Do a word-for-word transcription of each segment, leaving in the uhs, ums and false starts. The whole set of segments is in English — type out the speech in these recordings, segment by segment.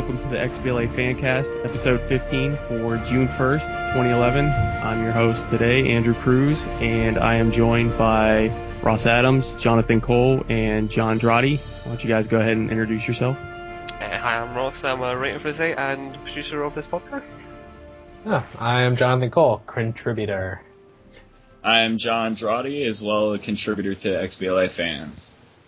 welcome to the X B L A Fancast, episode fifteen for June first, twenty eleven. I'm your host today, Andrew Cruz, and I am joined by Ross Adams, Jonathan Cole, and John Drotti. Why don't you guys go ahead and introduce yourself? Uh, hi, I'm Ross. I'm a writer for the site and producer of this podcast. Oh, I am Jonathan Cole, contributor. I am John Drotti, as well a contributor to X B L A Fans.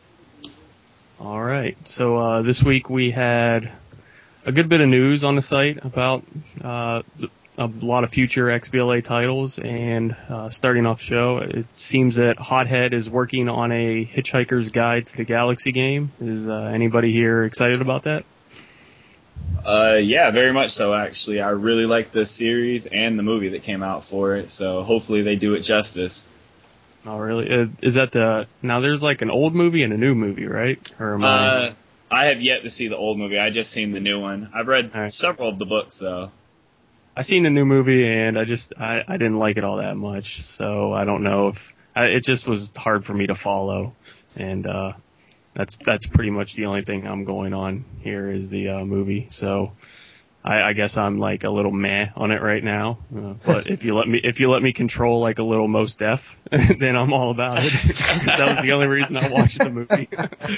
All right. So uh, this week we had a good bit of news on the site about uh, a lot of future X B L A titles. And uh, starting off the show, it seems that Hothead is working on a Hitchhiker's Guide to the Galaxy game. Is uh, anybody here excited about that? Uh, yeah, very much so, actually. I really like the series and the movie that came out for it, so hopefully they do it justice. Oh, really? Uh, is that the... Now, there's like an old movie and a new movie, right? Or am I... Uh, I have yet to see the old movie. I just seen the new one. I've read right. several of the books, though. I seen the new movie, and I just... I, I didn't like it all that much, so I don't know if... I, it just was hard for me to follow, and uh, that's that's pretty much the only thing I'm going on here is the uh, movie, so... I, I guess I'm like a little meh on it right now, uh, but if you let me if you let me control like a little Mos Def, then I'm all about it. That was the only reason I watched the movie.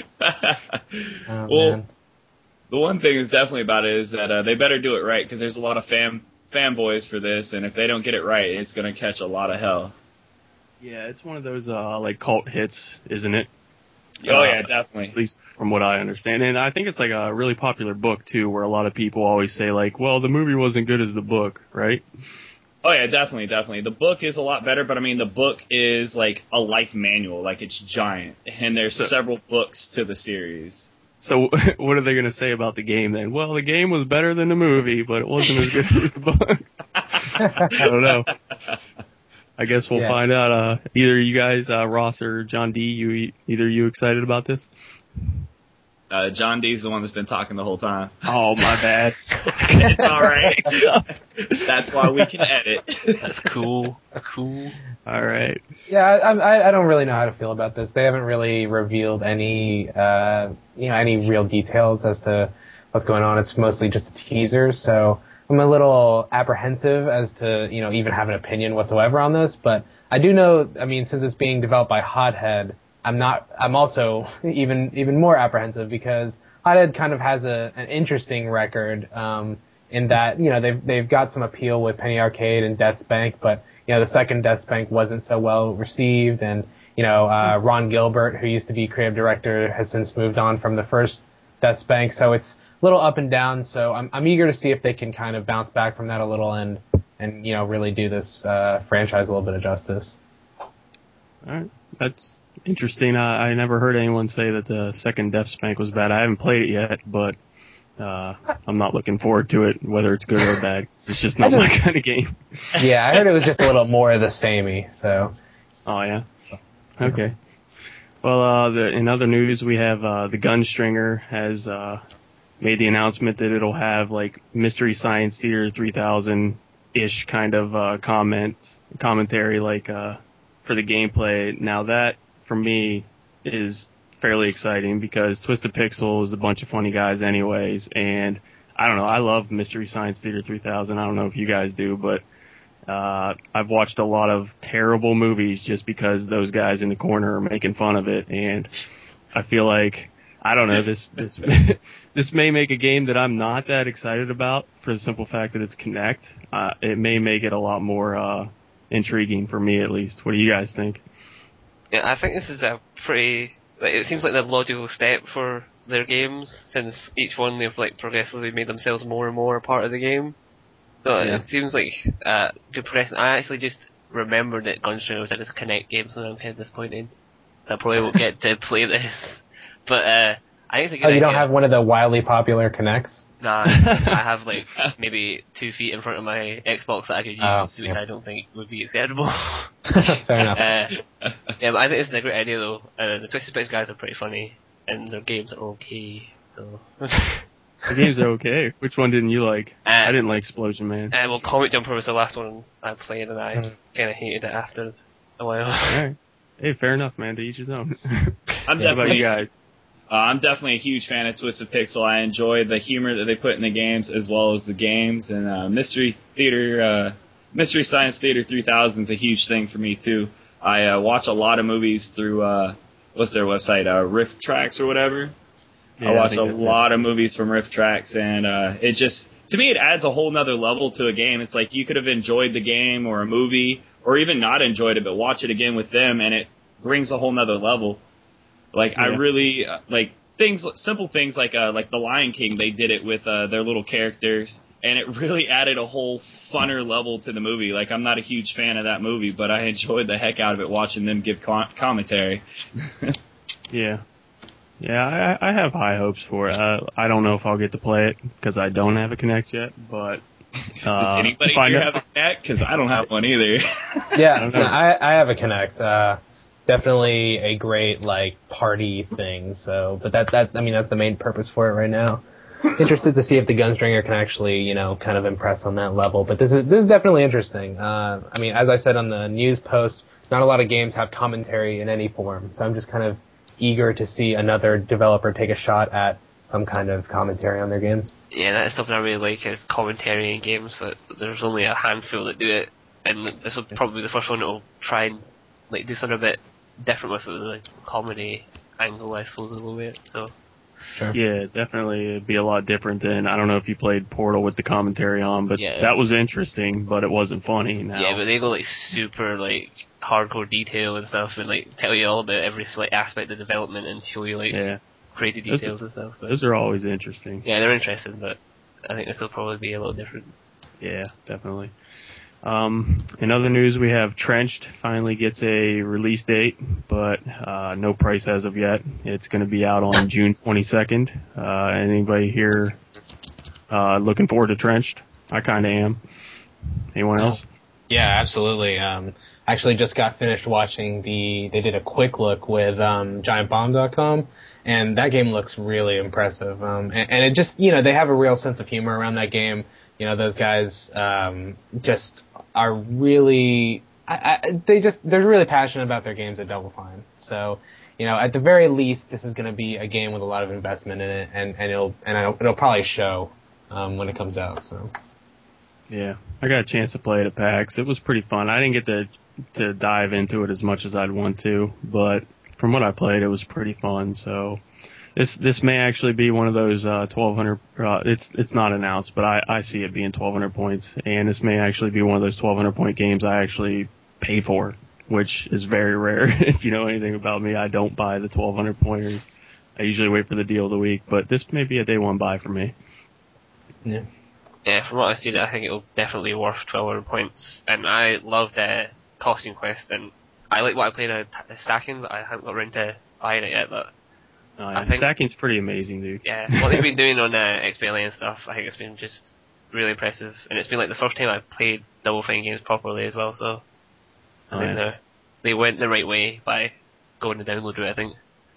oh, well, man. The one thing is definitely about it is that uh, they better do it right because there's a lot of fan fanboys for this, and if they don't get it right, it's going to catch a lot of hell. Yeah, it's one of those uh, like cult hits, isn't it? Oh, uh, yeah, definitely. At least from what I understand. And I think it's like a really popular book, too, where a lot of people always say, like, well, the movie wasn't good as the book, right? Oh, yeah, definitely, definitely. The book is a lot better, but, I mean, the book is like a life manual. Like, it's giant. And there's so, several books to the series. So what are they going to say about the game, then? Well, the game was better than the movie, but it wasn't as good as the book. I don't know. I guess we'll yeah. find out. Uh, either you guys, uh, Ross or John D, you either you excited about this? Uh, John D's the one that's been talking the whole time. Oh, my bad. It's all right. That's why we can edit. That's cool. Cool. All right. Yeah, I, I don't really know how to feel about this. They haven't really revealed any, uh, you know, any real details as to what's going on. It's mostly just a teaser, so I'm a little apprehensive as to, you know, even have an opinion whatsoever on this, but I do know, I mean, since it's being developed by Hothead, I'm not, I'm also even, even more apprehensive because Hothead kind of has a, an interesting record, um, in that, you know, they've, they've got some appeal with Penny Arcade and Death's Bank, but, you know, the second Death's Bank wasn't so well received, and, you know, uh, Ron Gilbert, who used to be creative director, has since moved on from the first Death's Bank, so it's a little up and down, so I'm I'm eager to see if they can kind of bounce back from that a little and, and you know, really do this uh, franchise a little bit of justice. All right. That's interesting. I, I never heard anyone say that the second Death's Bank was bad. I haven't played it yet, but uh, I'm not looking forward to it, whether it's good or bad. It's just not just, my kind of game. Yeah, I heard it was just a little more of the samey, so. Oh, yeah? Okay. Well, uh, the, in other news, we have uh, the Gunstringer has... Uh, made the announcement that it'll have like Mystery Science Theater three thousand-ish kind of uh, comments, commentary like uh, for the gameplay. Now that, for me, is fairly exciting because Twisted Pixel is a bunch of funny guys anyways, and I don't know, I love Mystery Science Theater three thousand. I don't know if you guys do, but uh, I've watched a lot of terrible movies just because those guys in the corner are making fun of it, and I feel like I don't know, this this this may make a game that I'm not that excited about for the simple fact that it's Kinect. Uh, it may make it a lot more uh, intriguing for me, at least. What do you guys think? Yeah, I think this is a pretty... Like, it seems like the logical step for their games, since each one they've like progressively made themselves more and more a part of the game. So yeah. It seems like uh, good progression. I actually just remembered that Gunstringer was in this Kinect game, so I'm kind of disappointed. I probably won't get to play this. But uh, I think it's a good Oh, you idea. don't have one of the wildly popular Kinects? Nah, I have like maybe two feet in front of my Xbox that I could use, oh, which yep. I don't think would be acceptable. Fair enough. Uh, yeah, but I think it's a great idea though. Uh, the Twisted Pixel guys are pretty funny, and their games are okay. So the games are okay. Which one didn't you like? Uh, I didn't like Explosion Man. Uh, well, Comic Jumper was the last one I played, and I mm. kind of hated it after a while. All right. Hey, fair enough, man. To each his own. I'm How about you guys? Uh, I'm definitely a huge fan of Twisted Pixel. I enjoy the humor that they put in the games as well as the games. And uh, Mystery Theater, uh, Mystery Science Theater three thousand is a huge thing for me too. I uh, watch a lot of movies through uh, what's their website, uh, Rift Tracks or whatever. Yeah, I watch I a lot it. of movies from Rift Tracks, and uh, it just to me it adds a whole nother level to a game. It's like you could have enjoyed the game or a movie, or even not enjoyed it, but watch it again with them, and it brings a whole nother level. Like yeah. I really uh, like things, simple things like uh, like the Lion King. They did it with uh, their little characters, and it really added a whole funner level to the movie. Like I'm not a huge fan of that movie, but I enjoyed the heck out of it watching them give com- commentary. yeah, yeah, I, I have high hopes for it. Uh, I don't know if I'll get to play it because I don't have a Kinect yet, but. Uh, Does anybody here have a Kinect? Because I don't have one either. yeah, I, no, I, I have a Kinect. Uh, Definitely a great like party thing. So, but that that I mean that's the main purpose for it right now. Interested to see if the Gunstringer can actually you know kind of impress on that level. But this is this is definitely interesting. Uh, I mean, as I said on the news post, not a lot of games have commentary in any form. So I'm just kind of eager to see another developer take a shot at some kind of commentary on their game. Yeah, that is something I really like is commentary in games, but there's only a handful that do it, and this will probably be the first one that will try and like do something a bit different with it, with the comedy angle, I suppose, a little bit. So, sure. Yeah, definitely, it'd be a lot different than I don't know if you played Portal with the commentary on, but yeah. that was interesting, but it wasn't funny. Now. Yeah, but they go like super like hardcore detail and stuff, and like tell you all about every like aspect of development and show you like yeah. crazy details those, and stuff. But, those are always interesting. Yeah, they're interesting, but I think this will probably be a little different. Yeah, definitely. Um, in other news, we have Trenched finally gets a release date, but uh, no price as of yet. It's going to be out on June twenty-second. Uh, anybody here uh, looking forward to Trenched? I kind of am. Anyone else? Yeah, absolutely. Um, actually just got finished watching the, they did a quick look with um, giant bomb dot com, and that game looks really impressive. Um, and, and it just, you know, they have a real sense of humor around that game. You know, those guys um, just are really, I, I, they just, they're really passionate about their games at Double Fine. So, you know, at the very least, this is going to be a game with a lot of investment in it, and, and it'll and it'll, it'll probably show um, when it comes out. So. Yeah, I got a chance to play it at PAX. It was pretty fun. I didn't get to to dive into it as much as I'd want to, but from what I played, it was pretty fun. So. This this may actually be one of those uh, twelve hundred. Uh, it's it's not announced, but I, I see it being twelve hundred points, and this may actually be one of those twelve hundred point games I actually pay for, which is very rare. If you know anything about me, I don't buy the twelve hundred pointers. I usually wait for the deal of the week, but this may be a day one buy for me. Yeah. Yeah, from what I see, I think it'll definitely be worth twelve hundred points, and I love the Costume Quest, and I like what I played at Stacking, but I haven't got around to buying it yet. But Oh, yeah. I think, Stacking's pretty amazing, dude. Yeah, what they've been doing on uh, X B L A and stuff, I think it's been just really impressive. And it's been like the first time I've played Double Fine games properly as well, so I oh, think yeah. they went the right way by going the download route, I think.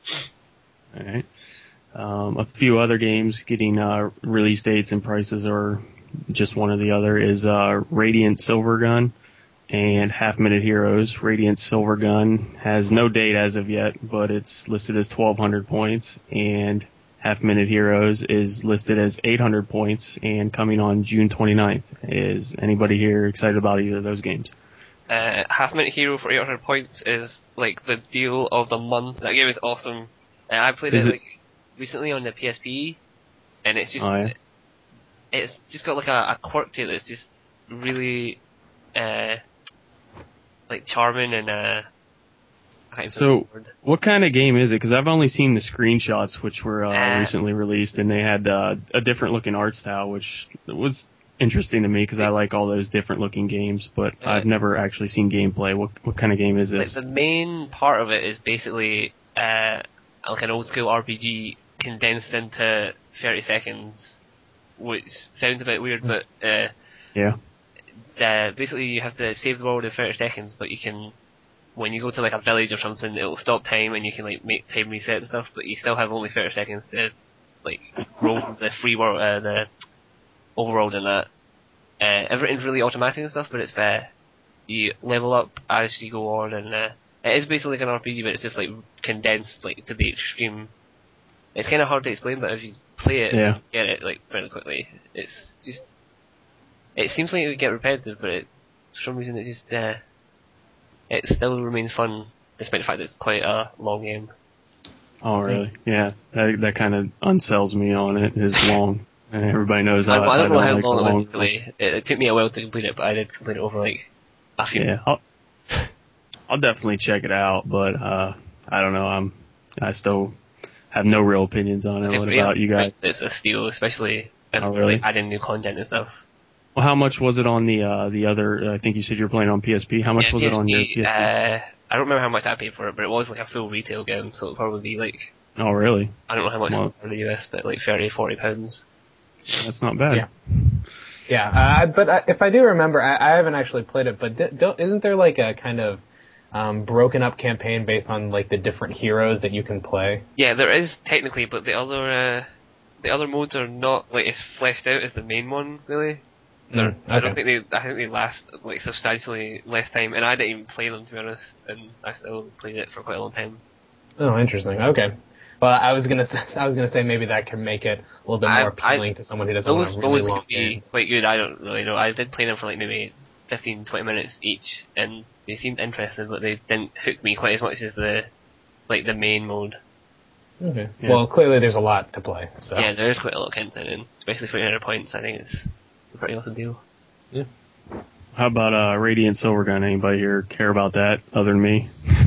Alright. Um, a few other games getting uh, release dates and prices, or just one or the other, is uh, Radiant Silvergun and Half Minute Heroes. Radiant Silvergun has no date as of yet, but it's listed as twelve hundred points, and Half Minute Heroes is listed as eight hundred points and coming on June twenty-ninth. Is anybody here excited about either of those games? Uh, Half Minute Hero for eight hundred points is like the deal of the month. That game is awesome. Uh, I played it, it like recently on the P S P, and it's just oh, yeah. it's just got like a, a quirk to it that's just really uh, like charming and uh. So, what kind of game is it? Because I've only seen the screenshots, which were uh, uh, recently released, and they had uh, a different looking art style, which was interesting to me because I like all those different looking games, but uh, I've never actually seen gameplay. What what kind of game is this? Like the main part of it is basically uh, like an old school R P G condensed into thirty seconds, which sounds a bit weird, but uh, yeah. The, basically, you have to save the world in thirty seconds, but you can. When you go to like a village or something, it'll stop time and you can like make time reset and stuff, but you still have only thirty seconds to like roll the free world, uh, the overworld and that. Uh, everything's really automatic and stuff, but it's uh, you level up as you go on, and uh, it is basically like an R P G, but it's just like condensed like to the extreme. it's kind of hard to explain, but if you play it, yeah. you get it like fairly quickly. It's just, it seems like it would get repetitive, but it, for some reason it just, uh, it still remains fun, despite the fact that it's quite a long game. Oh, really? Yeah, that that kind of unsells me on it. Is long, and everybody knows how. I, I don't know I don't how like long the it long was to play. It, it took me a while to complete it, but I did complete it over like a few. Yeah, I'll, I'll definitely check it out, but uh, I don't know. I'm I still have no real opinions on it. If, What yeah, about you guys? It's a steal, especially if Oh, really? like adding new content and stuff. Well, how much was it on the uh, the other? I think you said you were playing on P S P. How much yeah, was P S P, it on your P S P? Uh, I don't remember how much I paid for it, but it was like a full retail game, so it'd probably be like, Oh, really? I don't know how much Well, for the U S, but like thirty, forty pounds. That's not bad. Yeah. Yeah, uh, but I, if I do remember, I, I haven't actually played it, but di- don't, isn't there like a kind of um, broken up campaign based on like the different heroes that you can play? Yeah, there is technically, but the other uh, the other modes are not like as fleshed out as the main one, really. Mm, okay. I don't think they. I think they last like substantially less time, and I didn't even play them to be honest, and I still played it for quite a long time. Oh, interesting. Okay. Well, I was gonna say, I was gonna say maybe that can make it a little bit more I, appealing I, to someone who doesn't those want a really those long could be game. quite good. I don't really know. I did play them for like maybe fifteen, twenty minutes each, and they seemed interesting, but they didn't hook me quite as much as the like the main mode. Okay. Yeah. Well, clearly there's a lot to play. So. Yeah, there is quite a lot of content, and especially for eight hundred points, I think it's a pretty awesome deal. Yeah. How about uh, Radiant Silvergun? Anybody here care about that other than me?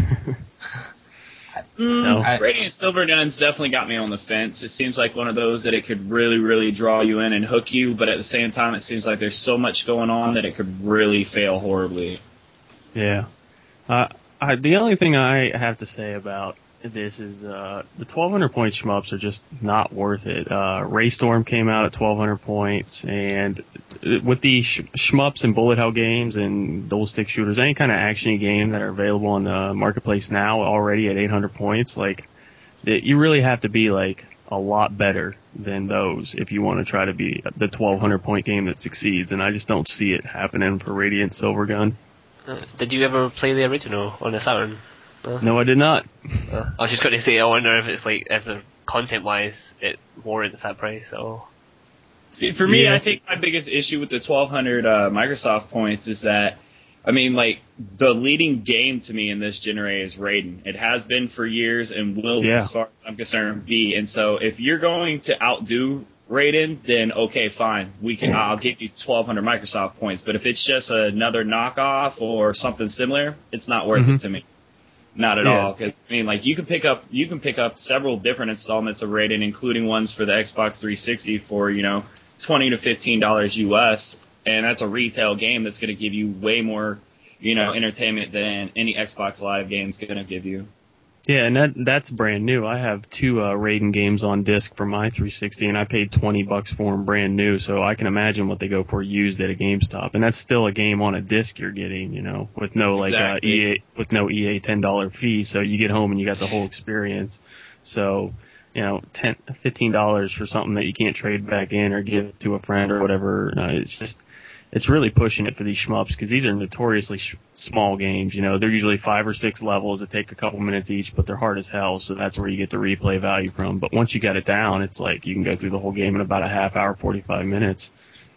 Mm, No? I- Radiant Silvergun's definitely got me on the fence. It seems like one of those that it could really, really draw you in and hook you, but at the same time, it seems like there's so much going on that it could really fail horribly. Yeah. Uh, I, the only thing I have to say about this is uh, the twelve hundred point shmups are just not worth it. Uh, Raystorm came out at twelve hundred points, and with the sh- shmups and bullet hell games and dual stick shooters, any kind of action game that are available on the marketplace now already at eight hundred points, like it, you really have to be like a lot better than those if you want to try to be the twelve hundred point game that succeeds, and I just don't see it happening for Radiant Silvergun. Uh, did you ever play the original on the Saturn? Uh, No, I did not. uh, I was just going to say, I wonder if it's like, if the content-wise, it warrants that price. So. See, for me, Yeah. I think my biggest issue with the twelve hundred uh, Microsoft points is that, I mean, like, the leading game to me in this generation is Raiden. It has been for years and will, Yeah. as far as I'm concerned, be. And so if you're going to outdo Raiden, then okay, fine. We can. I'll give you twelve hundred Microsoft points. But if it's just another knockoff or something similar, it's not worth Mhm. it to me. Not at Yeah. all. Because I mean, like you can pick up you can pick up several different installments of Raiden, including ones for the Xbox three sixty for you know twenty to fifteen dollars U S, and that's a retail game that's going to give you way more you know entertainment than any Xbox Live game is going to give you. Yeah, and that that's brand new. I have two uh, Raiden games on disc for my three sixty, and I paid twenty bucks for them brand new. So I can imagine what they go for used at a GameStop, and that's still a game on a disc you're getting, you know, with no like Exactly. uh, E A with no E A ten dollar fee. So you get home and you got the whole experience. So you know, ten, fifteen dollars for something that you can't trade back in or give to a friend or whatever. Uh, it's just. It's really pushing it for these shmups because these are notoriously sh- small games. You know, they're usually five or six levels that take a couple minutes each, but they're hard as hell. So that's where you get the replay value from. But once you got it down, it's like you can go through the whole game in about a half hour, forty-five minutes.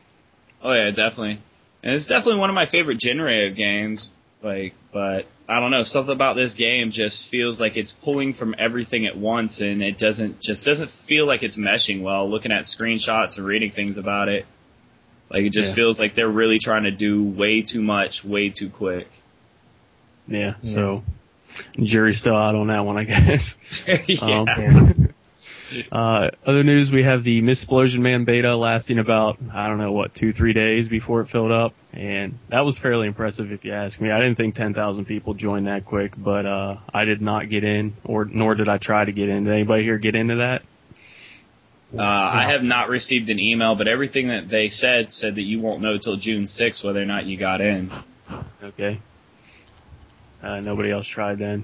Oh yeah, definitely. And it's definitely one of my favorite genre of games. Like, but I don't know, something about this game just feels like it's pulling from everything at once, and it doesn't just doesn't feel like it's meshing well. Looking at screenshots and reading things about it. Like, it just Yeah. feels like they're really trying to do way too much, way too quick. Yeah, Yeah. so jury's still out on that one, I guess. yeah. Um, uh, other news, we have the Missplosion Man beta lasting about, I don't know, what, two, three days before it filled up. And that was fairly impressive if you ask me. I didn't think ten thousand people joined that quick, but uh, I did not get in, or nor did I try to get in. Did anybody here get into that? Uh, I have not received an email, but everything that they said said that you won't know till June sixth whether or not you got in. Okay. Uh, nobody else tried then?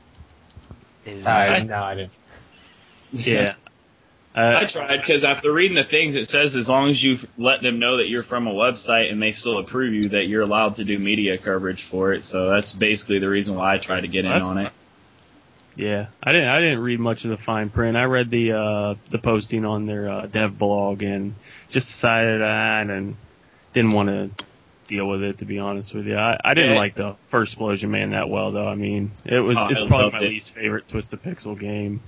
I, no, I didn't. Yeah. Uh, I tried because after reading the things, it says as long as you let them know that you're from a website and they still approve you, that you're allowed to do media coverage for it. So that's basically the reason why I tried to get in That's on it. Yeah, I didn't. I didn't read much of the fine print. I read the uh, the posting on their uh, dev blog and just decided that and didn't want to deal with it. To be honest with you, I, I didn't yeah. like the first Explosion Man that well, though. I mean, it was oh, it's I probably my it. least favorite Twisted Pixel game.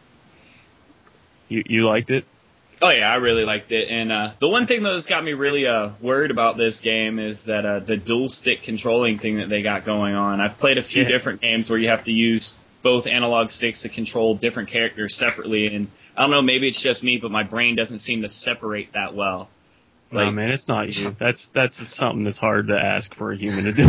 You you liked it? Oh yeah, I really liked it. And uh, the one thing that's got me really uh, worried about this game is that uh, the dual stick controlling thing that they got going on. I've played a few Yeah. different games where you have to use both analog sticks to control different characters separately, and I don't know, maybe it's just me, but my brain doesn't seem to separate that well. Like, no, man, it's not you. That's that's something that's hard to ask for a human to do.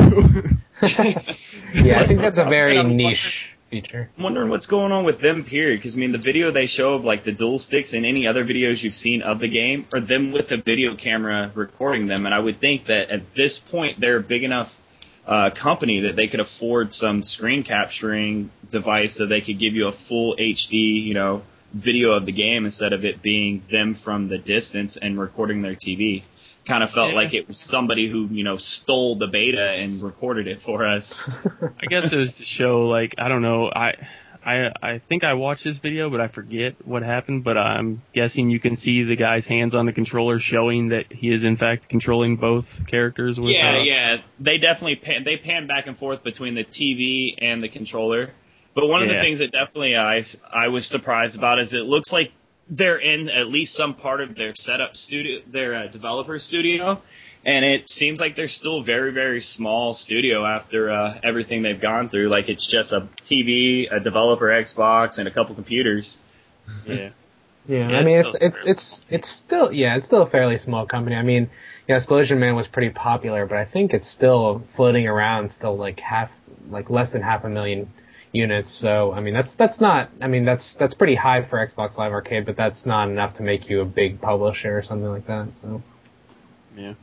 Yeah, I think that's a very niche feature. I'm wondering what's going on with them, period, because, I mean, the video they show of, like, the dual sticks and any other videos you've seen of the game are them with a video camera recording them, and I would think that at this point they're a big enough uh, company that they could afford some screen capturing device so they could give you a full H D, you know, video of the game instead of it being them from the distance and recording their T V. Kind of felt yeah. like it was somebody who, you know, stole the beta and recorded it for us. I guess it was to show, like, I don't know, I, I, I think I watched this video, but I forget what happened, but I'm guessing you can see the guy's hands on the controller showing that he is in fact controlling both characters with Yeah, uh, yeah. They definitely pan, they pan back and forth between the T V and the controller. But one of yeah. the things that definitely I, I was surprised about is it looks like they're in at least some part of their setup studio, their uh, developer studio, and it seems like they're still a very, very small studio after uh, everything they've gone through. Like, it's just a T V, a developer Xbox, and a couple computers. Yeah. Yeah, Yeah, I mean, it's it's it's it's it's still yeah, it's still a fairly small company. I mean, yeah, Explosion Man was pretty popular, but I think it's still floating around, still like half, like less than half a million units. So I mean, that's that's not. I mean, that's that's pretty high for Xbox Live Arcade, but that's not enough to make you a big publisher or something like that. So Yeah.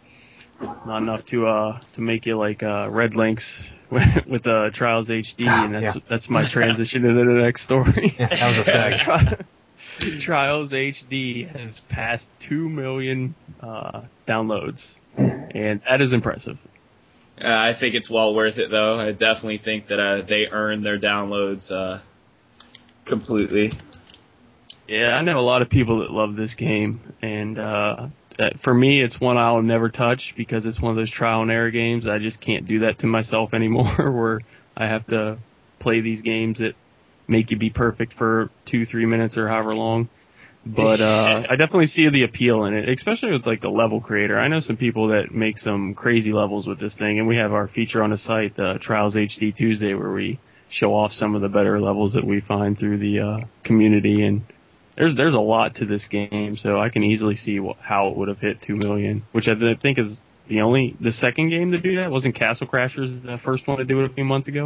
Not enough to uh to make you like uh Red Links with, with uh, Trials H D, and that's yeah. that's my transition into the next story. Yeah, that was a seg. Trials H D has passed two million uh, downloads, and that is impressive. Uh, I think it's well worth it, though. I definitely think that uh, they earn their downloads uh, completely. Yeah, I know a lot of people that love this game, and uh, for me, it's one I'll never touch because it's one of those trial and error games. I just can't do that to myself anymore, where I have to play these games that make you be perfect for two, three minutes or however long. But uh, I definitely see the appeal in it, especially with like the level creator. I know some people that make some crazy levels with this thing, and we have our feature on the site, the Trials H D Tuesday, where we show off some of the better levels that we find through the uh, community. And there's there's a lot to this game, so I can easily see wh- how it would have hit two million, which I th- think is the only the second game to do that. Wasn't Castle Crashers the first one to do it a few months ago?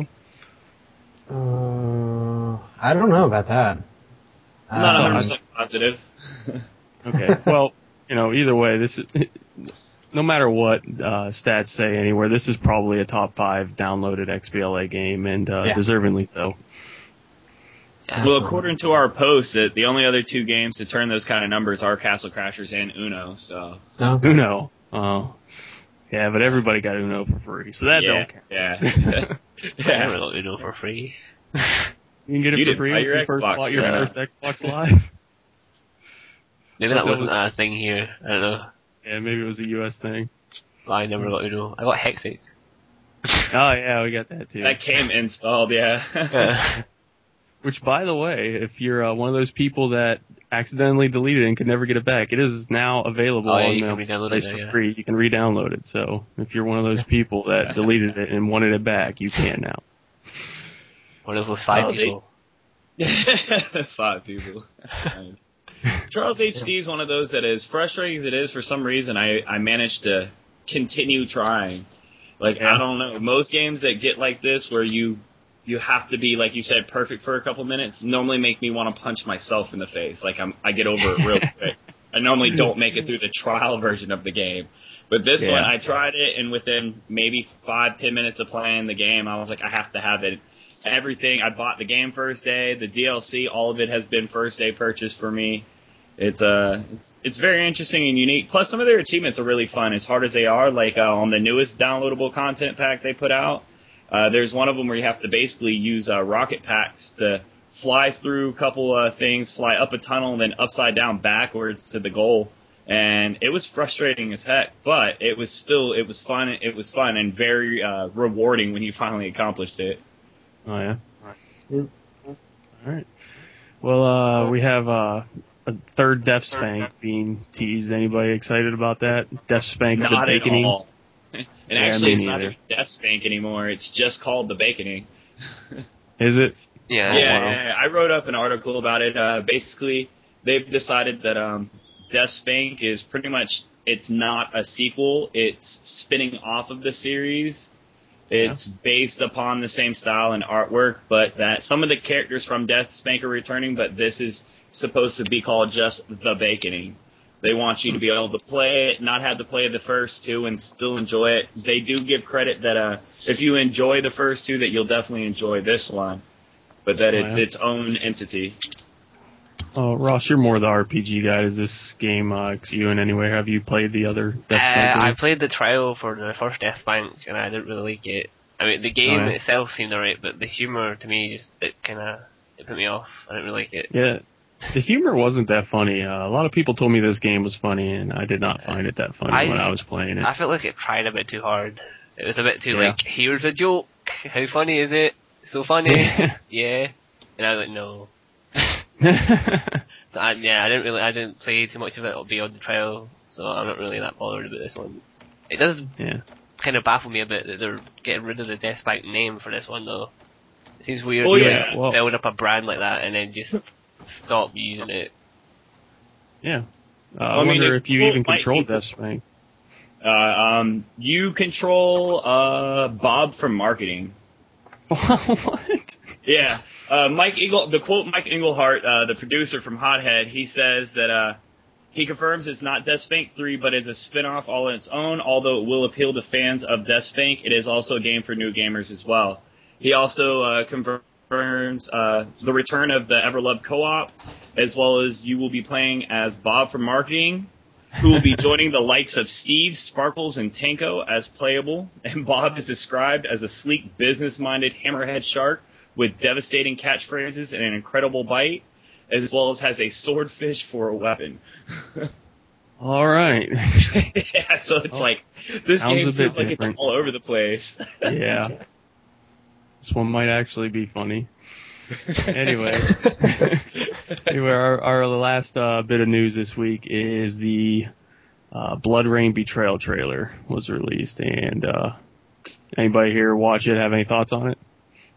Uh, I don't know about that. I'm not Uh, one hundred percent positive. Okay. Well, you know, either way, this is, no matter what uh, stats say anywhere, this is probably a top five downloaded X B L A game, and uh, Yeah. deservingly so. Well, according to our post, that the only other two games to turn those kind of numbers are Castle Crashers and Uno. So No? Uno. Oh. Yeah, but everybody got Uno for free, so that yeah, don't count. yeah, I yeah. never got Uno for free. You can get it You for didn't free buy when your you first Xbox, bought your uh, first Xbox Live. Maybe But that that wasn't was- a thing here. I don't know. Yeah, maybe it was a U S thing. I never got Uno. I got Hexic. Oh yeah, we got that too. That came installed, yeah. Yeah. Which, by the way, if you're uh, one of those people that accidentally deleted it and could never get it back, it is now available Oh, yeah, on you the can re-download place it for now, yeah. free. You can re-download it. So if you're one of those people that deleted it and wanted it back, you can now. One of those five Charles people. Five people. Nice. Charles H D is one of those that, as frustrating as it is, for some reason I, I managed to continue trying. Like, Yeah. I don't know, most games that get like this where you you have to be, like you said, perfect for a couple minutes normally make me want to punch myself in the face. Like, I'm, I get over it real quick. I normally don't make it through the trial version of the game. But this Yeah. one, I tried it, and within maybe five, ten minutes of playing the game, I was like, I have to have it. Everything, I bought the game first day, the D L C, all of it has been first day purchase for me. It's uh, it's it's very interesting and unique. Plus, some of their achievements are really fun, as hard as they are. Like uh, on the newest downloadable content pack they put out, Uh, there's one of them where you have to basically use uh, rocket packs to fly through a couple uh, things, fly up a tunnel, and then upside down backwards to the goal. And it was frustrating as heck, but it was still it was fun. It was fun and very uh, rewarding when you finally accomplished it. Oh yeah. All right. Well, uh, we have uh, a third Death Spank being teased. Anybody excited about that? Death Spank of the Not at Baconing? all. And Yeah, actually, me it's not neither. even Death Spank anymore. It's just called the Baconing. Is it? Yeah. Oh, yeah, wow. yeah, I wrote up an article about it. Uh, basically, they've decided that um, Death Spank is pretty much, it's not a sequel. It's spinning off of the series. It's yeah. based upon the same style and artwork, but that some of the characters from Death Spank are returning, but this is supposed to be called just The Baconing. They want you to be able to play it, not have to play the first two, and still enjoy it. They do give credit that uh, if you enjoy the first two, that you'll definitely enjoy this one, but that Oh, it's yeah. its own entity. Oh, Ross, you're more the R P G guy. Does this game uh, excite you in any way? Have you played the other Death Spank Uh, I games? played the trial for the first Death Spank, and I didn't really like it. I mean, the game Oh, yeah. itself seemed alright, but the humor to me just it kind of it put me off. I didn't really like it. Yeah. The humor wasn't that funny. Uh, a lot of people told me this game was funny, and I did not find it that funny I, when I was playing it. I felt like it tried a bit too hard. It was a bit too Yeah. like, here's a joke. How funny is it? So funny. Yeah. And I was like, no. So I, yeah, I didn't really, I didn't play too much of it beyond the trial, so I'm not really that bothered about this one. It does Yeah. kind of baffle me a bit that they're getting rid of the Death Spank name for this one, though. It seems weird Oh, to yeah. like, Well- build up a brand like that and then just stop using it. Yeah. Uh, I I mean, wonder it- if you well, even might control equal- Death Spank. Uh, um, you control uh, Bob from marketing. What? Yeah, uh, Mike Ingle, the quote Mike Englehart, uh, the producer from Hothead, he says that uh, he confirms it's not Death Spank three, but it's a spin-off all on its own. Although it will appeal to fans of Death Spank, it is also a game for new gamers as well. He also uh, confirms uh, the return of the Everloved co-op, as well as you will be playing as Bob from marketing, who will be joining the likes of Steve, Sparkles, and Tanko as playable. And Bob is described as a sleek, business-minded hammerhead shark with devastating catchphrases and an incredible bite, as well as has a swordfish for a weapon. All right. Yeah, so it's Oh, like, this sounds game a bit seems like different. it's all over the place. Yeah. This one might actually be funny. Anyway. Anyway, our, our last uh, bit of news this week is the uh, Blood Rain Betrayal trailer was released, and uh, anybody here watch it, have any thoughts on it?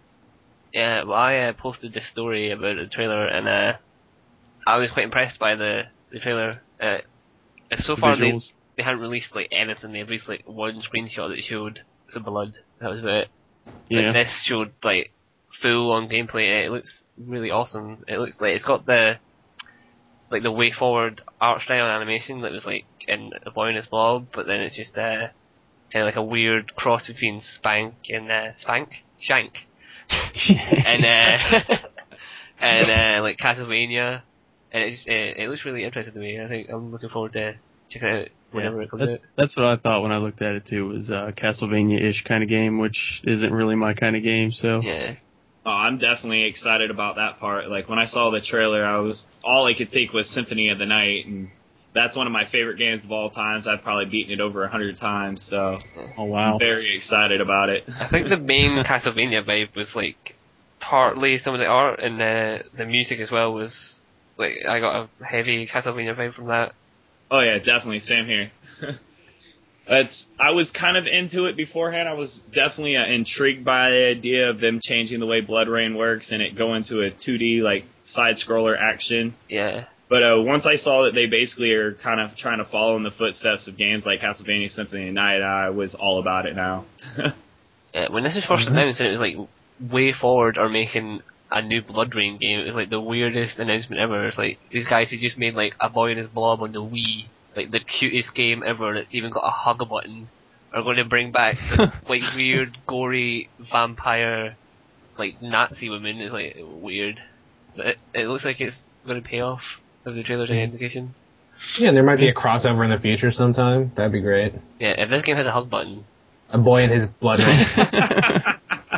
Yeah, well, I uh, posted this story about the trailer, and uh, I was quite impressed by the, the trailer. Uh, so far, they, Visuals? they hadn't released like anything. They released like one screenshot that showed some blood. That was about it. Yeah. But this showed like full on gameplay. And it looks really awesome. It looks like it's got the like the way forward art style and animation that was like in A Boy and His Blob, but then it's just uh, kind of like a weird cross between Spank and uh, Spank Shank. and uh, and uh, like Castlevania, and it, just, it it looks really interesting to me. I think I'm looking forward to checking it out whenever Yeah, it comes that's, out. that's what I thought when I looked at it too. Was a Castlevania-ish kind of game, which isn't really my kind of game. So Yeah, Oh, I'm definitely excited about that part. Like, when I saw the trailer, I was, all I could think was Symphony of the Night, and that's one of my favorite games of all times. I've probably beaten it over a hundred times, so oh wow, I'm very excited about it. I think the main Castlevania vibe was like partly some of the art and the the music as well was like I got a heavy Castlevania vibe from that. Oh yeah, definitely, same here. It's, I was kind of into it beforehand. I was definitely uh, intrigued by the idea of them changing the way Blood Rain works and it going to a two D like side scroller action. Yeah. But uh, once I saw that they basically are kind of trying to follow in the footsteps of games like Castlevania Symphony of the Night, I was all about it now. Yeah, when this was first Mhm. announced and it was like Way Forward are making a new Blood Rain game, it was like the weirdest announcement ever. It's like these guys who just made like A Boy and His Blob on the Wii, like the cutest game ever that's even got a hug button, are going to bring back like weird, gory vampire, like Nazi women. It's like weird, but it, it looks like it's going to pay off. If the trailer's any indication. Yeah, and there might be a crossover in the future sometime. That'd be great. Yeah, if this game has a hug button, A Boy and His Blood Rain.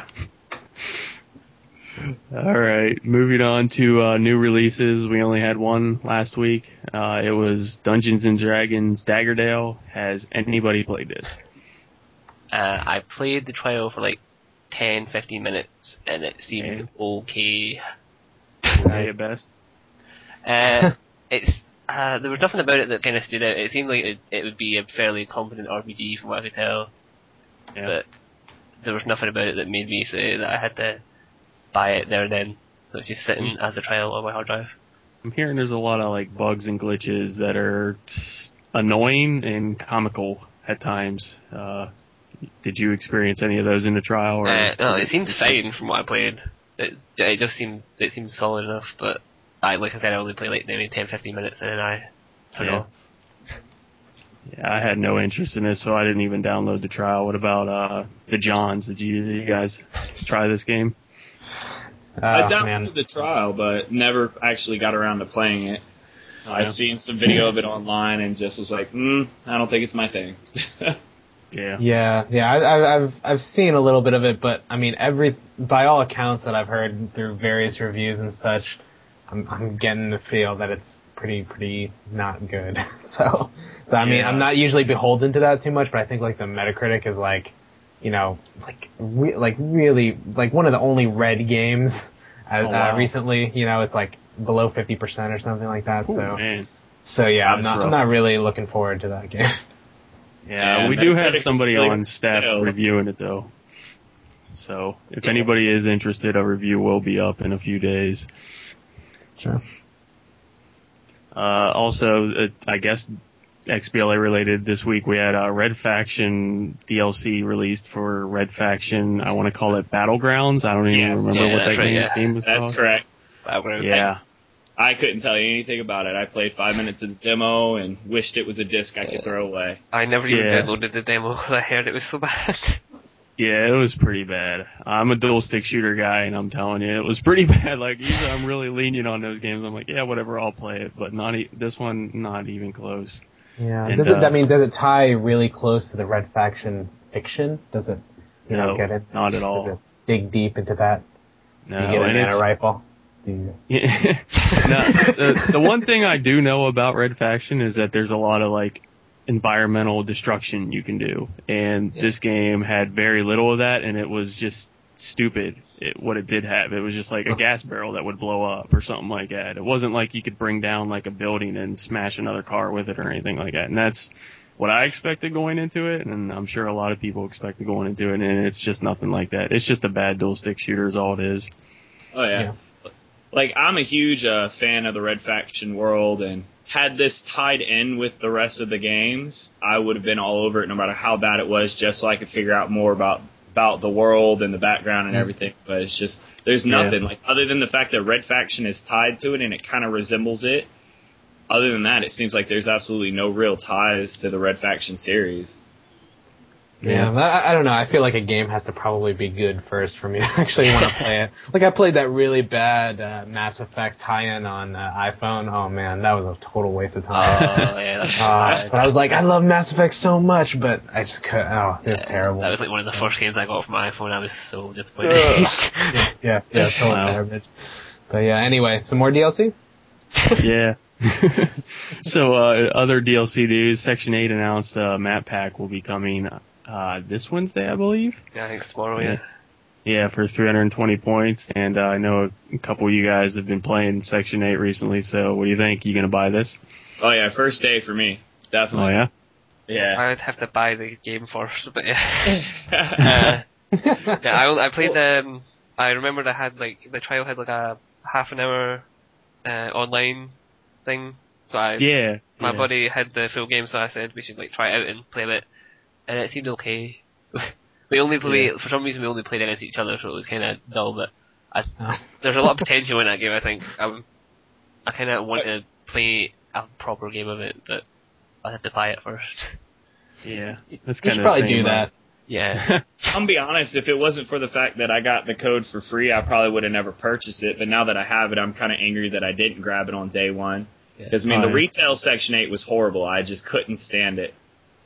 All right, moving on to uh, new releases. We only had one last week. Uh, it was Dungeons and Dragons Daggerdale. Has anybody played this? Uh, I played the trial for like ten, fifteen minutes, and it seemed And? okay. Okay at best. Uh, it's uh, there was nothing about it that kind of stood out. It seemed like it, it would be a fairly competent R P G from what I could tell, Yeah. but there was nothing about it that made me say that I had to buy it there and then. So it's just sitting as a trial on my hard drive. I'm hearing there's a lot of like bugs and glitches that are annoying and comical at times. Uh, did you experience any of those in the trial? Or Uh, no, was it seemed fine from what I played. It, it just seemed it seemed solid enough, but I like I said, I only played like maybe ten, fifteen minutes, and then I turned Yeah. off. Yeah, I had no interest in this, so I didn't even download the trial. What about uh, the Johns? Did you, did you guys try this game? Oh, I downloaded man. the trial, but never actually got around to playing it. Oh, I yeah. seen some video of it online and just was like, hmm, I don't think it's my thing. Yeah. Yeah, yeah, I, I, I've I've seen a little bit of it, but I mean, every by all accounts that I've heard through various reviews and such, I'm I'm getting the feel that it's pretty pretty not good. So, so I mean, Yeah. I'm not usually beholden to that too much, but I think like the Metacritic is like, you know, like re- like really like one of the only red games uh, Oh, wow. uh, recently. You know, it's like below fifty percent or something like that. Ooh, so, man. so yeah, I'm That's not rough. I'm not really looking forward to that game. Yeah, Yeah, we do have Metacritic somebody really on staff sell. reviewing it, though. So, if Yeah. anybody is interested, a review will be up in a few days. Sure. Uh, also, uh, I guess X B L A related this week, we had uh, Red Faction D L C released for Red Faction. I want to call it Battlegrounds. I don't even Yeah. remember Yeah, what that's that right, game, yeah. game was That's called. correct. Battleground. Yeah. I couldn't tell you anything about it. I played five minutes of the demo and wished it was a disc I could throw away. I never even Yeah. downloaded the demo because I heard it was so bad. Yeah, it was pretty bad. I'm a dual stick shooter guy, and I'm telling you, it was pretty bad. Like, usually I'm really lenient on those games. I'm like, yeah, whatever, I'll play it. But not e- this one, not even close. Yeah. And, Does it? uh, I mean, does it tie really close to the Red Faction fiction? Does it? You No, know, get it? not at all. Does it dig deep into that? No, Do you get a and nano it's, rifle? Do you? Yeah. No, the, the one thing I do know about Red Faction is that there's a lot of like environmental destruction you can do, and Yeah. this game had very little of that, and it was just stupid. It, what it did have, it was just like a gas barrel that would blow up or something like that. It wasn't like you could bring down like a building and smash another car with it or anything like that. And that's what I expected going into it, and I'm sure a lot of people expected going into it, and it's just nothing like that. It's just a bad dual stick shooter is all it is. Oh, yeah. Yeah. Like, I'm a huge uh, fan of the Red Faction world, and had this tied in with the rest of the games, I would have been all over it no matter how bad it was, just so I could figure out more about about the world and the background and everything. But it's just, there's Yeah. nothing. Like, other than the fact that Red Faction is tied to it and it kind of resembles it, other than that, it seems like there's absolutely no real ties to the Red Faction series. Yeah, but I, I don't know. I feel like a game has to probably be good first for me to actually want to play it. Like, I played that really bad uh, Mass Effect tie-in on uh, iPhone. Oh, man, that was a total waste of time. Oh, yeah, that's Uh, but I was like, I love Mass Effect so much, but I just couldn't. Oh, it was Yeah, terrible. That was like one of the first games I got from my iPhone. I was so disappointed. yeah, yeah, yeah, total Wow. garbage. But yeah, anyway, some more D L C? Yeah. So, uh, other D L C news, Section eight announced a map pack will be coming uh, this Wednesday, I believe. Yeah, I think it's tomorrow, yeah. Yeah, for three hundred twenty points, and uh, I know a couple of you guys have been playing Section eight recently, so what do you think? You going to buy this? Oh, yeah, first day for me. Oh, Definitely. yeah? Yeah. I'd have to buy the game first, but yeah. uh, yeah, I, I played um I remembered I had like, the trial had like a half an hour uh, online thing, so I, Yeah. my yeah. buddy had the full game, so I said we should like try it out and play a bit, and it seemed okay. We only play, Yeah. for some reason we only played against each other, so it was kind of dull, but I, Oh. there's a lot of potential in that game, I think. Um, I kind of want to play a proper game of it, but I have to buy it first. Yeah. That's You kind should of probably do that. Yeah. I'm gonna be honest, if it wasn't for the fact that I got the code for free, I probably would have never purchased it. But now that I have it, I'm kind of angry that I didn't grab it on day one. Because, I mean, Oh, the yeah. retail Section eight was horrible. I just couldn't stand it.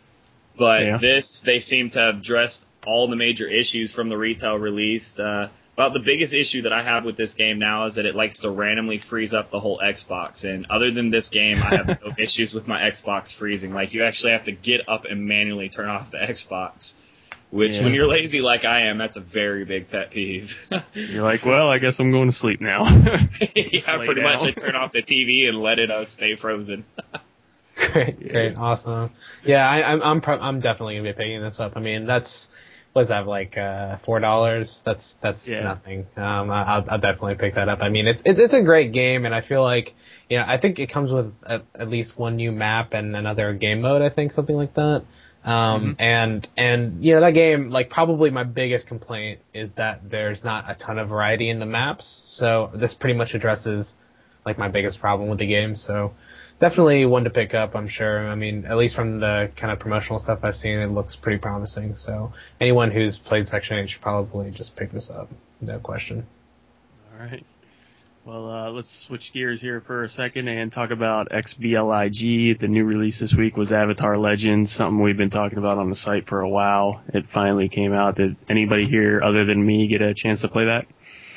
But Yeah. this, they seem to have addressed all the major issues from the retail release. Uh, About the biggest issue that I have with this game now is that it likes to randomly freeze up the whole Xbox. And other than this game, I have no issues with my Xbox freezing. Like, you actually have to get up and manually turn off the Xbox. Which, yeah. when you're lazy like I am, that's a very big pet peeve. You're like, well, I guess I'm going to sleep now. Yeah, pretty down. much. I turn off the T V and let it uh, stay frozen. Great, yeah. great, awesome. Yeah, I, I'm I'm pro- I'm definitely gonna be picking this up. I mean, that's what does that have, like uh, four dollars? That's that's yeah. nothing. Um, I'll I'll definitely pick that up. I mean, it's it's it's a great game, and I feel like you know I think it comes with at, at least one new map and another game mode. I think something like that. Um, mm-hmm. and and you know that game, like probably my biggest complaint is that there's not a ton of variety in the maps. So this pretty much addresses like my biggest problem with the game. So. Definitely one to pick up, I'm sure. I mean, at least from the kind of promotional stuff I've seen, it looks pretty promising. So anyone who's played Section eight should probably just pick this up. No question. All right. Well, uh, let's switch gears here for a second and talk about X B L I G. The new release this week was Avatar Legends, something we've been talking about on the site for a while. It finally came out. Did anybody here other than me get a chance to play that?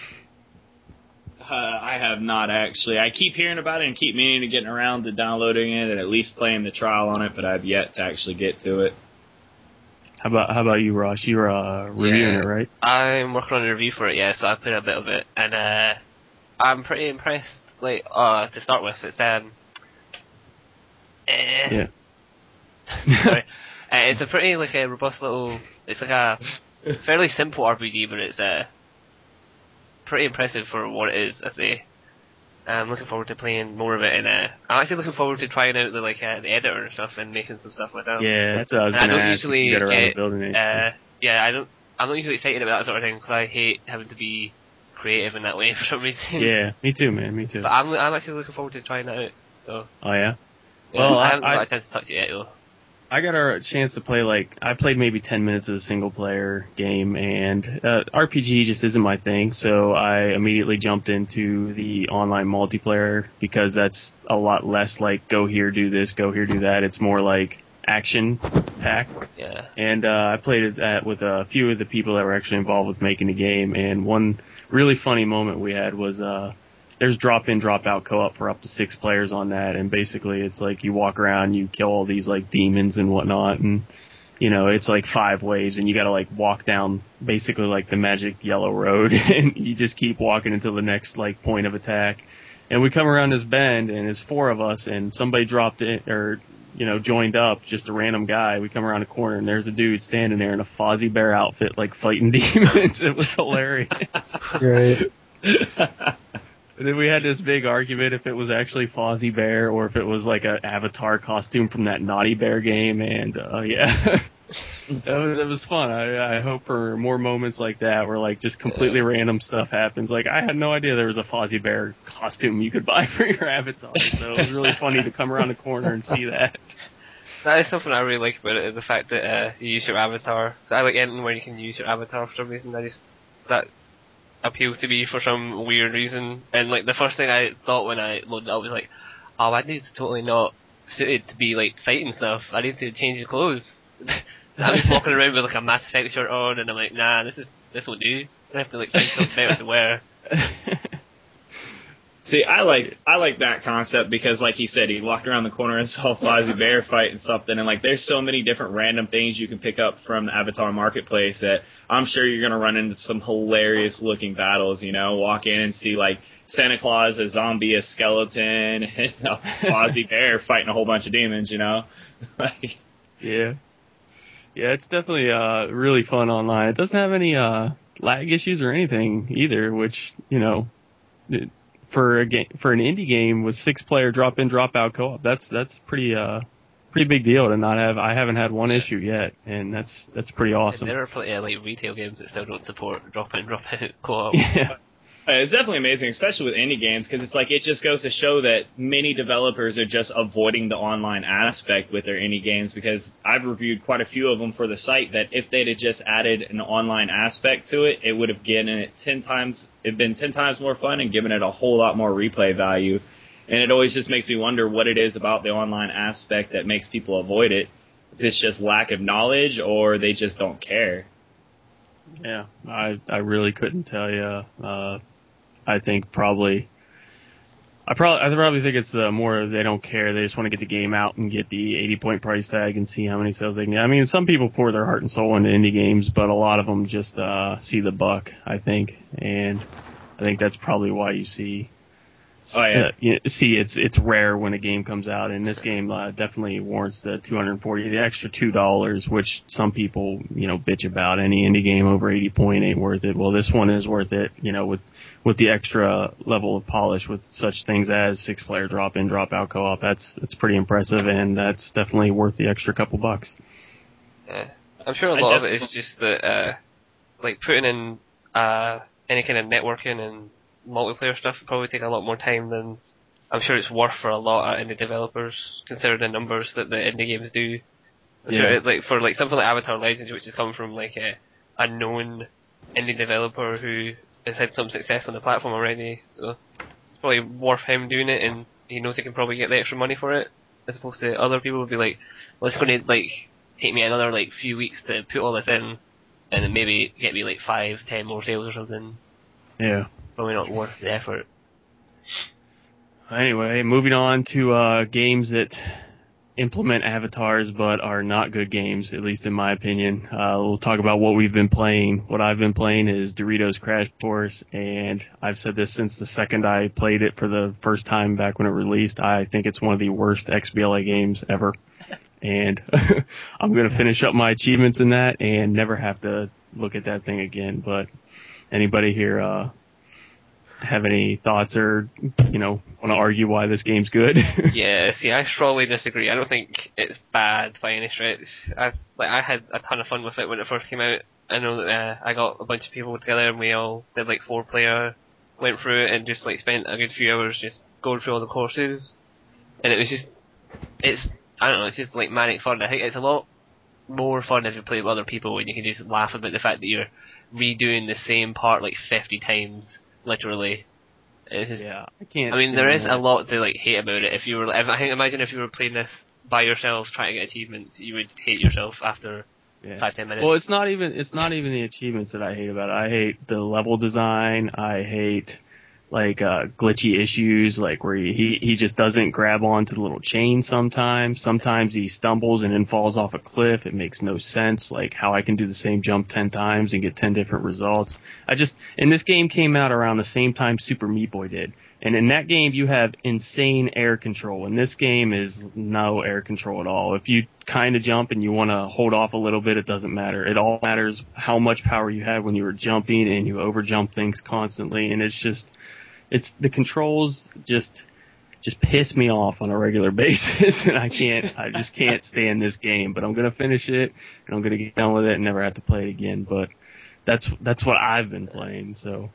Uh, I have not, actually. I keep hearing about it and keep meaning to getting around to downloading it and at least playing the trial on it, but I've yet to actually get to it. How about how about you, Ross? You're uh, reviewing yeah, it, right? I'm working on a review for it, yeah, so I've played a bit of it, and uh, I'm pretty impressed. Like, uh, to start with, it's um, eh, yeah. sorry, uh, it's a pretty like a robust little. It's like a fairly simple R P G, but it's uh. pretty impressive for what it is. I say. I'm looking forward to playing more of it, and uh, I'm actually looking forward to trying out the like uh, the editor and stuff and making some stuff myself. Yeah, that's what I was going to ask. Usually you get around get, building it. Uh, yeah, I don't. I'm not usually excited about that sort of thing because I hate having to be creative in that way for some reason. Yeah, me too, man. Me too. But I'm I'm actually looking forward to trying that out. So. Oh yeah. yeah well, I haven't I, got a chance to touch it yet though. I got a chance to play, like, I played maybe ten minutes of the single player game, and uh, R P G just isn't my thing, so I immediately jumped into the online multiplayer because that's a lot less like go here, do this, go here, do that. It's more like action packed. Yeah. And uh, I played that with a few of the people that were actually involved with making the game, and one really funny moment we had was uh, there's drop-in, drop-out co-op for up to six players on that, and basically it's like you walk around, you kill all these like demons and whatnot, and you know it's like five waves, and you got to like walk down basically like the magic yellow road, and you just keep walking until the next like point of attack. And we come around this bend, and there's four of us, and somebody dropped it or you know joined up, just a random guy. We come around a corner, and there's a dude standing there in a Fozzie Bear outfit, like fighting demons. It was hilarious. Great. And then we had this big argument if it was actually Fozzie Bear or if it was like an Avatar costume from that Naughty Bear game, and uh, yeah, that was it was fun. I, I hope for more moments like that where like just completely random stuff happens. Like I had no idea there was a Fozzie Bear costume you could buy for your Avatar, so it was really funny to come around the corner and see that. That is something I really like about it, the fact that uh, you use your avatar. I like anything where you can use your avatar for some reason. I just that. appeals to me for some weird reason, and like the first thing I thought when I loaded it up was like, oh, I need to totally not suited to be like fighting stuff. I need to change his clothes. I'm just walking around with like a Mass Effect shirt on, and I'm like, nah, this is this will do. I have to like find something better to wear. See, I like I like that concept because, like he said, he walked around the corner and saw Fozzie Bear fight and something, and like there's so many different random things you can pick up from the Avatar Marketplace that I'm sure you're gonna run into some hilarious looking battles. You know, walk in and see like Santa Claus, a zombie, a skeleton, and a Fozzie Bear fighting a whole bunch of demons. You know, like yeah, yeah, it's definitely uh really fun online. It doesn't have any uh lag issues or anything either, which you know. It, For a game, for an indie game with six player drop in drop out co op, that's that's pretty uh pretty big deal to not have. I haven't had one issue yet, and that's that's pretty awesome. And there are plenty of like retail games that still don't support drop in drop out co op. Yeah. It's definitely amazing, especially with indie games, because it's like it just goes to show that many developers are just avoiding the online aspect with their indie games, because I've reviewed quite a few of them for the site that if they'd have just added an online aspect to it, it would have given it ten times, it'd been ten times more fun and given it a whole lot more replay value. And it always just makes me wonder what it is about the online aspect that makes people avoid it. If it's just lack of knowledge or they just don't care. Yeah, I I really couldn't tell you. Uh, I think probably. I probably I probably think it's the more they don't care. They just want to get the game out and get the eighty point price tag and see how many sales they can get. I mean, some people pour their heart and soul into indie games, but a lot of them just uh, see the buck, I think, and I think that's probably why you see. Oh, yeah. Uh, you know, see, it's it's rare when a game comes out, and this game uh, definitely warrants the two hundred forty, the extra two dollars, which some people you know bitch about. Any indie game over eighty point ain't worth it. Well, this one is worth it, you know, with with the extra level of polish, with such things as six player drop in, drop out co-op. That's that's pretty impressive, and that's definitely worth the extra couple bucks. Yeah. I'm sure a lot of it is just that, uh, like putting in uh, any kind of networking and multiplayer stuff would probably take a lot more time than I'm sure it's worth for a lot of indie developers, considering the numbers that the indie games do. I'm Yeah. sure it, like for like something like Avatar Legends, which has come from like a, a known indie developer who has had some success on the platform already, so it's probably worth him doing it, and he knows he can probably get the extra money for it, as opposed to other people would be like, well, it's going to like take me another like few weeks to put all this in, and then maybe get me like five, ten more sales or something. Yeah. Probably not worth the effort. Anyway, moving on to uh, games that implement avatars but are not good games, at least in my opinion. Uh, we'll talk about what we've been playing. What I've been playing is Doritos Crash Course, and I've said this since the second I played it for the first time back when it released. I think it's one of the worst X B L A games ever. And I'm going to finish up my achievements in that and never have to look at that thing again. But anybody here uh, have any thoughts or, you know, want to argue why this game's good? Yeah, see, I strongly disagree. I don't think it's bad by any stretch. I like I had a ton of fun with it when it first came out. I know that uh, I got a bunch of people together and we all did like four player, went through it and just like spent a good few hours just going through all the courses. And it was just, it's, I don't know, it's just like manic fun. I think it's a lot more fun if you play with other people and you can just laugh about the fact that you're redoing the same part like fifty times, literally. It's just, yeah, I can't. I mean, there is that. a lot to like hate about it. If you were, if, I think, imagine if you were playing this by yourself, trying to get achievements, you would hate yourself after Yeah. five, ten minutes. Well, it's not even it's not even the achievements that I hate about it. I hate the level design. I hate like uh glitchy issues, like where he, he he just doesn't grab onto the little chain sometimes. Sometimes he stumbles and then falls off a cliff. It makes no sense, like how I can do the same jump ten times and get ten different results. I just and this game came out around the same time Super Meat Boy did. And in that game, you have insane air control. In this game is no air control at all. If you kind of jump and you want to hold off a little bit, it doesn't matter. It all matters how much power you had when you were jumping, and you over jump things constantly. And it's just, it's the controls just, just piss me off on a regular basis. And I can't, I just can't stand this game. But I'm gonna finish it, and I'm gonna get done with it and never have to play it again. But that's that's what I've been playing. So.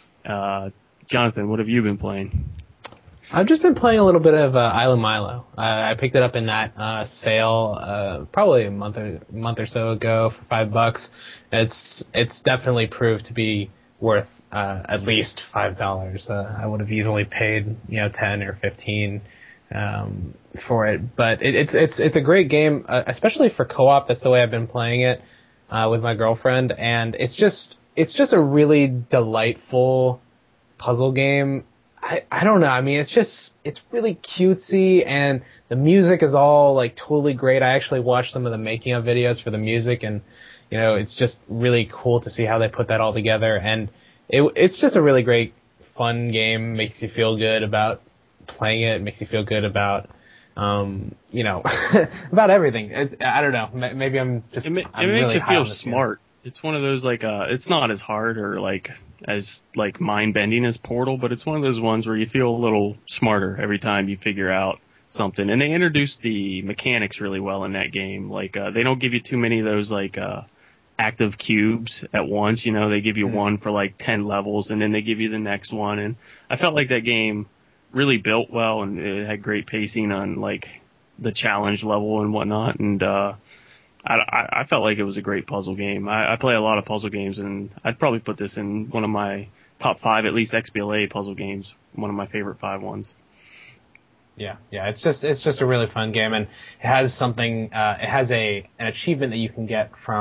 uh Jonathan, what have you been playing? I've just been playing a little bit of uh, Island Milo. Uh, I picked it up in that uh, sale uh, probably a month or month or so ago for five bucks. It's it's definitely proved to be worth uh, at least five dollars. Uh, I would have easily paid you know ten or fifteen um, for it, but it, it's it's it's a great game, uh, especially for co-op. That's the way I've been playing it uh, with my girlfriend, and it's just it's just a really delightful puzzle game. I, I don't know. I mean, it's just, it's really cutesy, and the music is all, like, totally great. I actually watched some of the making of videos for the music, and, you know, it's just really cool to see how they put that all together. And it, it's just a really great, fun game. Makes you feel good about playing it. Makes you feel good about, um, you know, about everything. It, I don't know. Maybe I'm just, It, ma- I'm it makes really you high feel on this smart. game. It's one of those like uh it's not as hard or like as like mind bending as Portal, but it's one of those ones where you feel a little smarter every time you figure out something. And they introduced the mechanics really well in that game. Like uh they don't give you too many of those like uh active cubes at once, you know, they give you mm. one for like ten levels and then they give you the next one, and I felt like that game really built well and it had great pacing on like the challenge level and whatnot, and uh I, I felt like it was a great puzzle game. I, I play a lot of puzzle games, and I'd probably put this in one of my top five, at least X B L A puzzle games, one of my favorite five ones. Yeah, yeah, it's just it's just a really fun game, and it has something. Uh, it has a an achievement that you can get from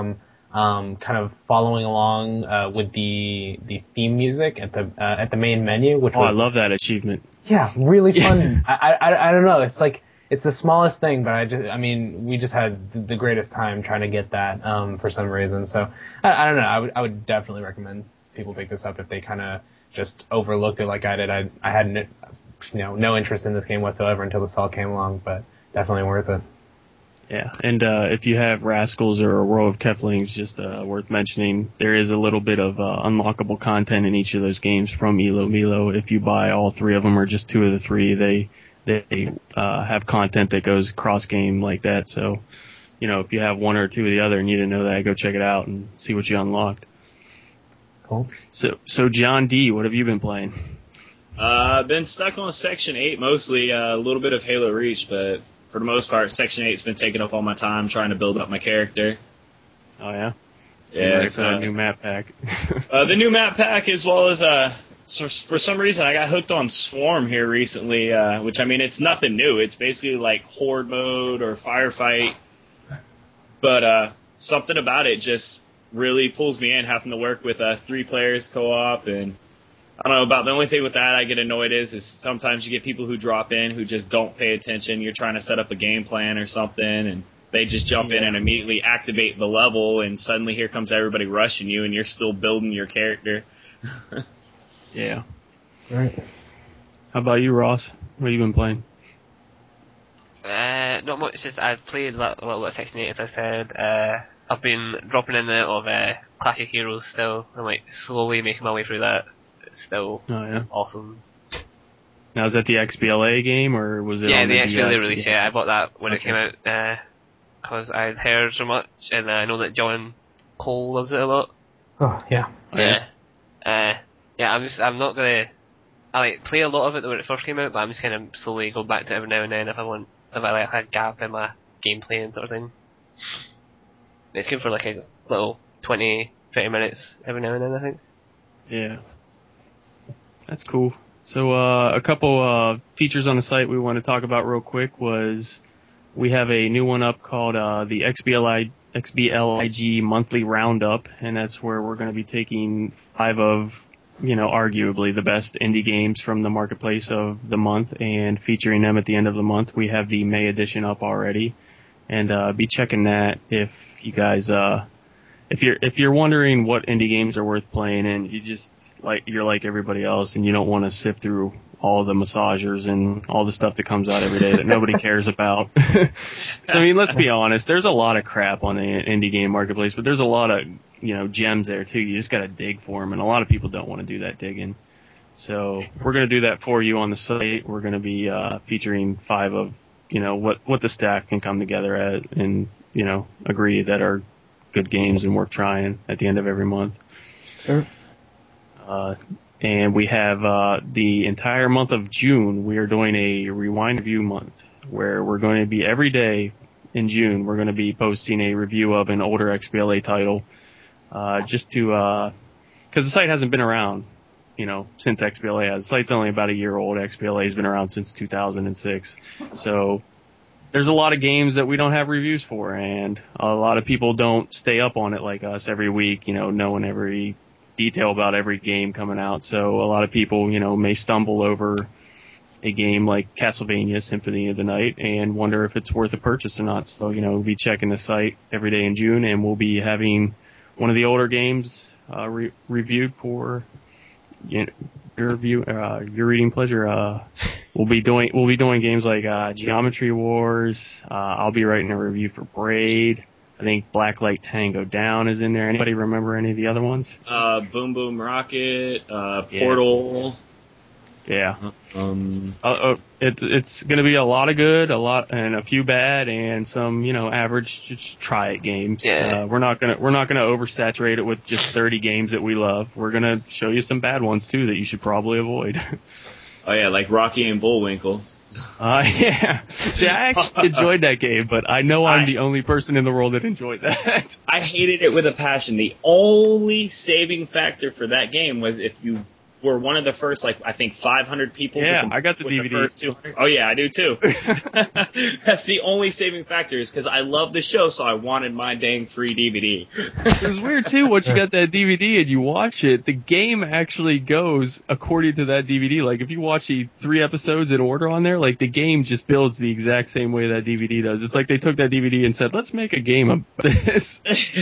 um, kind of following along uh, with the the theme music at the uh, at the main menu, which oh, was I love that achievement. Yeah, really fun. I, I I don't know. It's like it's the smallest thing, but I just I mean we just had the greatest time trying to get that um, for some reason. So I, I don't know. I would I would definitely recommend people pick this up if they kind of just overlooked it like I did. I I had no, you know no interest in this game whatsoever until this all came along, but definitely worth it. Yeah, and uh, if you have Rascals or a World of Keflings, just uh, worth mentioning, there is a little bit of uh, unlockable content in each of those games from Elo Milo. If you buy all three of them or just two of the three, they they uh, have content that goes cross-game like that. So, you know, if you have one or two of the other and you didn't know that, go check it out and see what you unlocked. Cool. So, so John D., what have you been playing? Uh, I've been stuck on Section eight mostly, uh, a little bit of Halo Reach, but for the most part, Section eight's been taking up all my time trying to build up my character. Oh, yeah? Yeah, it's a new map pack. uh, the new map pack, as well as, uh, so for some reason, I got hooked on Swarm here recently, uh, which, I mean, it's nothing new. It's basically like Horde mode or Firefight. But uh, something about it just really pulls me in, having to work with uh, three players co-op, and I don't know about the only thing with that I get annoyed is is sometimes you get people who drop in who just don't pay attention. You're trying to set up a game plan or something, and they just jump yeah. in and immediately activate the level, and suddenly here comes everybody rushing you, and you're still building your character. Yeah. Right. How about you, Ross? What have you been playing? Uh, not much. Just I've played a little, a little bit of Section eight, as I said. Uh, I've been dropping in and out of uh, Clash of Heroes still. I'm like slowly making my way through that. It's still oh, yeah. awesome. Now, is that the X B L A game, or was it yeah, on the the X B L A D S? release, yeah. I bought that when okay. it came out, uh, because I'd heard so much, and uh, I know that John Cole loves it a lot. Oh, yeah. Yeah. Uh, yeah, I'm just, I'm not gonna, I like, play a lot of it when it first came out, but I'm just kind of slowly going back to it every now and then if I want, if I like, have a gap in my gameplay and sort of thing. It's good for like a little twenty, thirty minutes every now and then, I think. Yeah. That's cool. So uh, a couple uh, features on the site we want to talk about real quick was we have a new one up called uh, the X B L I, X B L I G Monthly Roundup, and that's where we're going to be taking five of, you know, arguably the best indie games from the marketplace of the month and featuring them at the end of the month. We have the May edition up already, and uh, be checking that if you guys, uh, if you're if you're wondering what indie games are worth playing and you just like you're like everybody else and you don't want to sift through all the massagers and all the stuff that comes out every day that nobody cares about. So I mean, let's be honest. There's a lot of crap on the indie game marketplace, but there's a lot of, you know, gems there too. You just got to dig for them, and a lot of people don't want to do that digging. So we're going to do that for you on the site. We're going to be uh, featuring five of, you know, what what the staff can come together at and, you know, agree that are good games and worth trying at the end of every month. Sure. Uh, and we have uh, the entire month of June, we are doing a Rewind Review month where we're going to be every day in June, we're going to be posting a review of an older X B L A title uh, just to, because uh, the site hasn't been around, you know, since X B L A has. The site's only about a year old. X B L A has been around since two thousand six. So there's a lot of games that we don't have reviews for, and a lot of people don't stay up on it like us every week, you know, knowing every detail about every game coming out. So a lot of people, you know, may stumble over a game like Castlevania Symphony of the Night and wonder if it's worth a purchase or not. So, you know, we'll be checking the site every day in June, and we'll be having one of the older games uh, re- reviewed for you know, your review, uh, your reading pleasure. Uh, we'll be doing we'll be doing games like uh, Geometry Wars. Uh, I'll be writing a review for Braid. I think Blacklight Tango Down is in there. Anybody remember any of the other ones? Uh, Boom Boom Rocket, uh, Portal. Yeah. Um. Uh, uh, it's it's going to be a lot of good, a lot and a few bad, and some you know average just try it games. Yeah. Uh, we're not gonna we're not gonna oversaturate it with just thirty games that we love. We're gonna show you some bad ones too that you should probably avoid. Oh yeah, like Rocky and Bullwinkle. Uh, yeah. See, I actually enjoyed that game, but I know I'm I, the only person in the world that enjoyed that. I hated it with a passion. The only saving factor for that game was if you were one of the first, like, I think five hundred people yeah, to compete I got the with D V D. the first two hundred. Oh, yeah, I do too. That's the only saving factor is because I love the show, so I wanted my dang free D V D. It was weird, too, once you got that D V D and you watch it, the game actually goes according to that D V D. Like, if you watch the three episodes in order on there, like, the game just builds the exact same way that D V D does. It's like they took that D V D and said, let's make a game about this.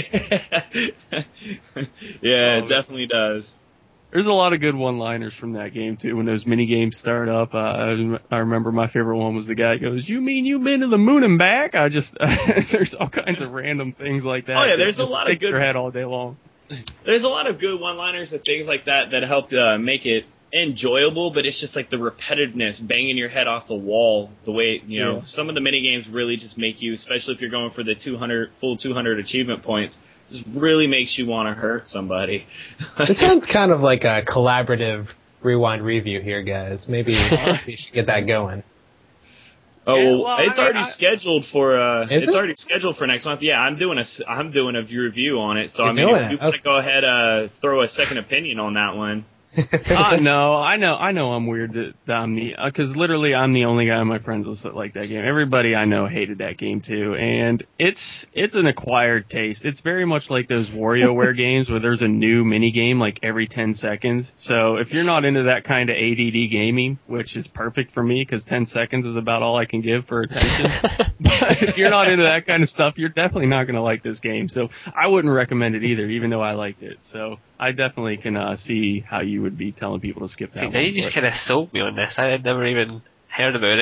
Yeah, oh, it definitely does. There's a lot of good one-liners from that game, too. When those mini-games start up, uh, I remember my favorite one was the guy who goes, you mean you've been to the moon and back? I just, there's all kinds of random things like that. Oh, yeah, there's a lot of good... your head all day long. There's a lot of good one-liners and things like that that helped uh, make it enjoyable, but it's just like the repetitiveness, banging your head off the wall, the way, you know, yeah. Some of the mini-games really just make you, especially if you're going for the two hundred, full two hundred achievement points, just really makes you want to hurt somebody. It sounds kind of like a collaborative rewind review here, guys. Maybe we should get that going. Oh, yeah, well, well, it's I mean, already I, scheduled for. Uh, it's it? already scheduled for next month. Yeah, I'm doing a. I'm doing a review on it. So You're I mean, if it. you Okay. want to go ahead, uh, throw a second opinion on that one. uh, no, I know, I know I'm weird that, that I'm the, uh, cause literally I'm the only guy in my friends list that like that game. Everybody I know hated that game too, and it's, it's an acquired taste. It's very much like those WarioWare games where there's a new mini game like every ten seconds. So if you're not into that kind of A D D gaming, which is perfect for me cause ten seconds is about all I can give for attention. But if you're not into that kind of stuff, you're definitely not gonna like this game. So I wouldn't recommend it either, even though I liked it. So I definitely can uh, see how you would be telling people to skip that See, one. now you just kind of sold me on this. I had never even heard about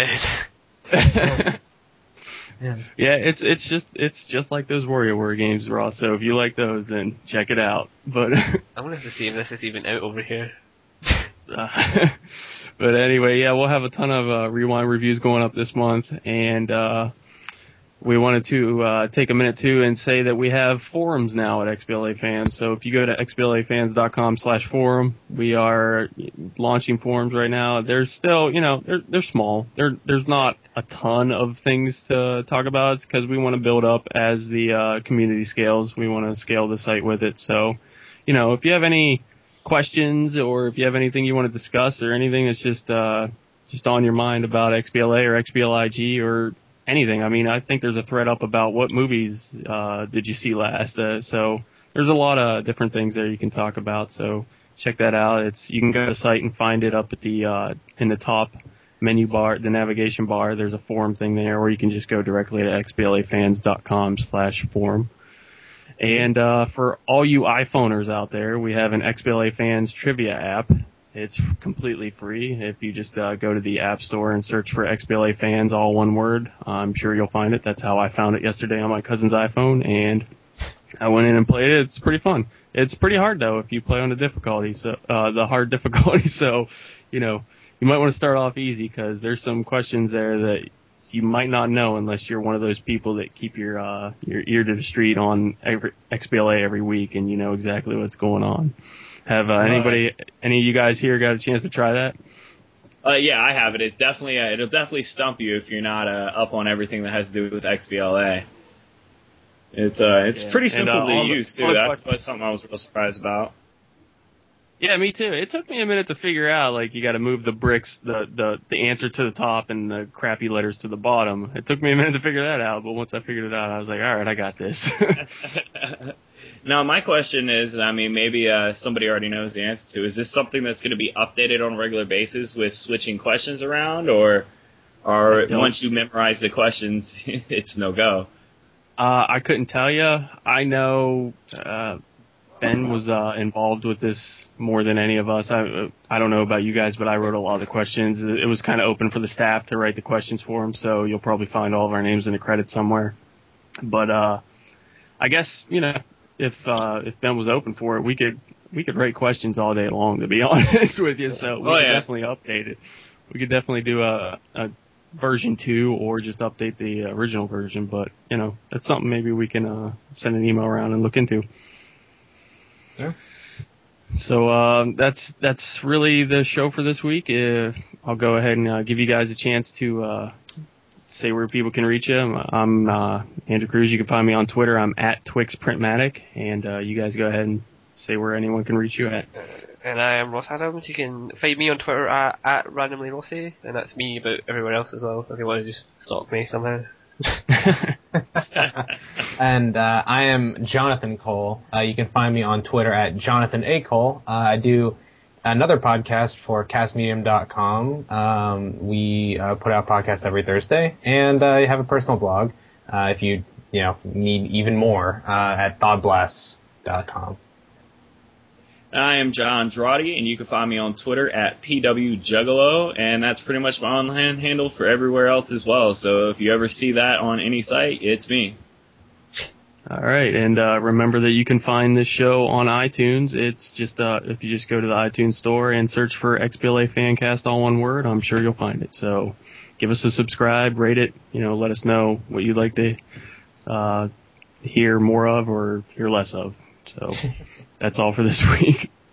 it. Yeah. yeah, it's it's just it's just like those WarioWare games, Ross. So if you like those, then check it out. But I'm gonna have to see if this is even out over here. uh, but anyway, yeah, we'll have a ton of uh, Rewind reviews going up this month, and uh, we wanted to uh, take a minute too and say that we have forums now at X B L A Fans. So if you go to x b l a fans dot com slash forum, we are launching forums right now. There's still, you know, they're they're small. There there's not a ton of things to talk about. It's because we want to build up as the uh, community scales. We want to scale the site with it. So, you know, if you have any questions or if you have anything you want to discuss or anything that's just uh, just on your mind about X B L A or X B L I G or anything. I mean, I think there's a thread up about what movies uh, did you see last. Uh, so there's a lot of different things there you can talk about. So check that out. It's you can go to the site and find it up at the uh, in the top menu bar, the navigation bar. There's a forum thing there, or you can just go directly to x b l a fans dot com slash forum. And uh, for all you iPhoners out there, we have an X B L A Fans trivia app. It's completely free. If you just uh, go to the App Store and search for X B L A Fans, all one word, I'm sure you'll find it. That's how I found it yesterday on my cousin's iPhone, and I went in and played it. It's pretty fun. It's pretty hard, though, if you play on the difficulty, so uh, the hard difficulty. So, you know, you might want to start off easy because there's some questions there that you might not know unless you're one of those people that keep your uh, your ear to the street on every, X B L A every week, and you know exactly what's going on. Have uh, anybody, right. any of you guys here got a chance to try that? Uh, yeah, I have it. It's definitely uh, it'll definitely stump you if you're not uh, up on everything that has to do with X B L A. It's uh, it's yeah. pretty simple and, uh, to use too. That's, that's something I was real surprised about. Yeah, me too. It took me a minute to figure out, like, you got to move the bricks, the, the the answer to the top and the crappy letters to the bottom. It took me a minute to figure that out, but once I figured it out, I was like, all right, I got this. Now, my question is, I mean, maybe uh, somebody already knows the answer to, is this something that's going to be updated on a regular basis with switching questions around, or or once you memorize the questions, it's no-go? Uh, I couldn't tell you. I know uh, Ben was uh, involved with this more than any of us. I I don't know about you guys, but I wrote a lot of the questions. It was kind of open for the staff to write the questions for him, so you'll probably find all of our names in the credits somewhere. But uh, I guess, you know, if uh, if Ben was open for it, we could we could write questions all day long, to be honest with you. So we oh, could yeah. definitely update it. We could definitely do a, a version two or just update the original version. But, you know, that's something maybe we can uh, send an email around and look into. Yeah. So uh, that's that's really the show for this week. Uh, I'll go ahead and uh, give you guys a chance to uh, say where people can reach you. I'm uh, Andrew Cruz. You can find me on Twitter. I'm at TwixPrintmatic, and uh, you guys go ahead and say where anyone can reach you at. And I am Ross Adams. You can find me on Twitter at, at randomly Rossi, and that's me about everywhere else as well, if you want to just stalk me somehow. And uh, I am Jonathan Cole. Uh, you can find me on Twitter at Jonathan A. Cole. Uh, I do another podcast for cast medium dot com. Um, we uh, put out podcasts every Thursday, and uh, I have a personal blog uh, if you you know need even more uh, at thought blasts dot com. I am John Drawdy, and you can find me on Twitter at P W Juggalo, and that's pretty much my online handle for everywhere else as well. So if you ever see that on any site, it's me. All right, and uh, remember that you can find this show on iTunes. It's just uh, if you just go to the iTunes store and search for X B L A Fancast, all one word, I'm sure you'll find it. So give us a subscribe, rate it, you know, let us know what you'd like to uh, hear more of or hear less of. So that's all for this week.